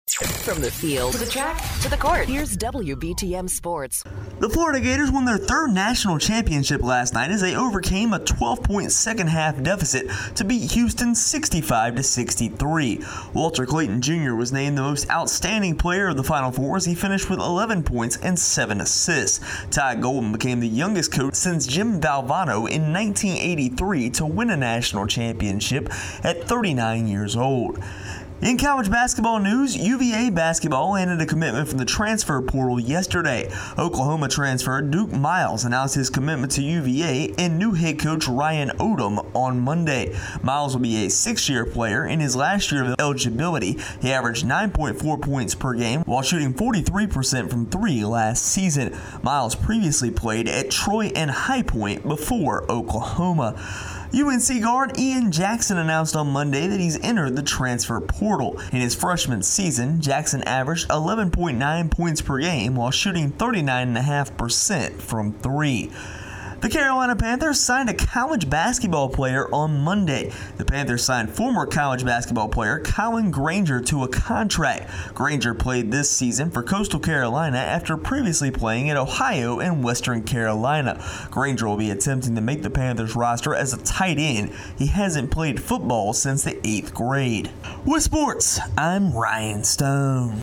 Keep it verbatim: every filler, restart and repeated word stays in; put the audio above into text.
From the field to the track to the court, here's W B T M Sports. The Florida Gators won their third national championship last night as they overcame a twelve-point second-half deficit to beat Houston sixty-five to sixty-three. Walter Clayton Junior was named the most outstanding player of the Final Four as he finished with eleven points and seven assists. Ty Golden became the youngest coach since Jim Valvano in nineteen eighty-three to win a national championship at thirty-nine years old. In college basketball news, U V A basketball landed a commitment from the transfer portal yesterday. Oklahoma transfer Duke Miles announced his commitment to U V A and new head coach Ryan Odom on Monday. Miles will be a six-year player. In his last year of eligibility, he averaged nine point four points per game while shooting forty-three percent from three last season. Miles previously played at Troy and High Point before Oklahoma. U N C guard Ian Jackson announced on Monday that he's entered the transfer portal. In his freshman season, Jackson averaged eleven point nine points per game while shooting thirty-nine point five percent from three. The Carolina Panthers signed a college basketball player on Monday. The Panthers signed former college basketball player Colin Granger to a contract. Granger played this season for Coastal Carolina after previously playing at Ohio and Western Carolina. Granger will be attempting to make the Panthers roster as a tight end. He hasn't played football since the eighth grade. With sports, I'm Ryan Stone.